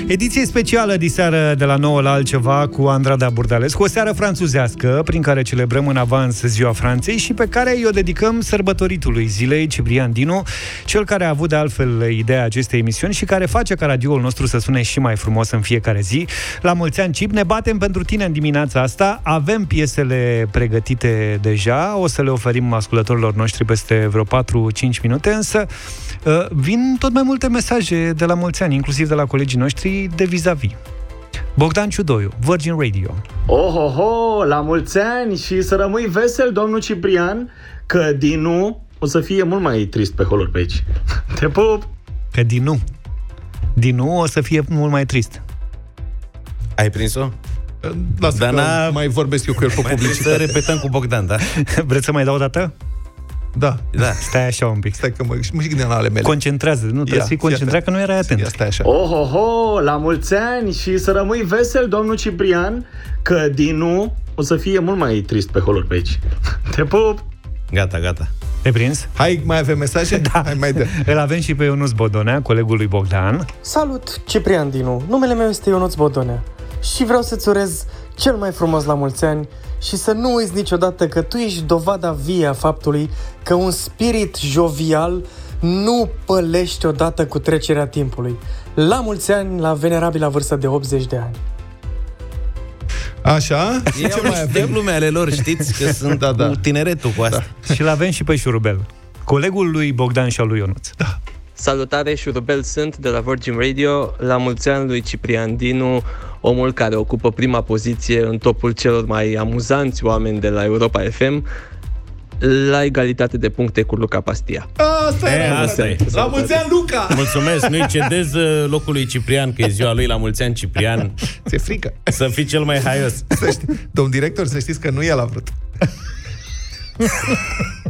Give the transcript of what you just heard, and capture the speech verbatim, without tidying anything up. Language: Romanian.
Ediție specială diseară de la nouă la altceva cu Andrada Burdalescu, o seară franțuzească prin care celebrăm în avans Ziua Franței și pe care i-o dedicăm sărbătoritului zilei, Ciprian Dinu, cel care a avut de altfel ideea acestei emisiuni și care face ca radioul nostru să sune și mai frumos în fiecare zi. La mulți ani, Cip, ne batem pentru tine în dimineața asta, avem piesele pregătite deja, o să le oferim ascultătorilor noștri peste vreo patru cinci minute, însă vin tot mai multe mesaje de la mulți ani, inclusiv de la colegii noștri de vis-a-vis. Bogdan Ciudoiu, Virgin Radio. Ohoho, la mulți ani și să rămâi vesel, domnul Ciprian, că Dinu o să fie mult mai trist pe holuri pe aici. Te pup! Că Dinu Dinu o să fie mult mai trist. Ai prins-o? Lasă Dar că n-a... mai vorbesc eu cu el pe publicitate. Să repetăm cu Bogdan, da? Vreți să mai dau o dată? Da. Da. Stai așa un pic. Stai că mă, mă și gândeam la ale mele. Concentrează, nu trebuie să fii concentrat că nu erai atent. Ia, stai așa. Ohoho, la mulți ani și să rămâi vesel, domnul Ciprian, că Dinu o să fie mult mai trist pe holuri pe aici. Te pup! Gata, gata. Te prins? Hai, mai avem mesaje? Da. Hai, mai dă. Îl avem și pe Ionuț Bodonea, colegul lui Bogdan. Salut, Ciprian Dinu. Numele meu este Ionuț Bodonea și vreau să-ți urez cel mai frumos la mulți ani și să nu uiți niciodată că tu ești dovada vie a faptului că un spirit jovial nu pălește odată cu trecerea timpului. La mulți ani, la venerabila vârstă de optzeci de ani. Așa? Ei au niște glume ale lor, știți, că sunt da, da. cu tineretul cu asta. Da. Și l-avem și pe Șurubel, colegul lui Bogdan și al lui Ionuț. Da. Salutare, Șurubel sunt de la Virgin Radio. La mulți ani lui Ciprian Dinu, omul care ocupă prima poziție în topul celor mai amuzanți oameni de la Europa F M, la egalitate de puncte cu Luca Pastia. Asta e, asta e. La mulți ani, Luca! Mulțumesc, nu-i cedez locul lui Ciprian, că e ziua lui. La mulți ani, Ciprian. Ți-e frică? Să fii cel mai haios. Să știi, domn director, să știți că nu el a vrut.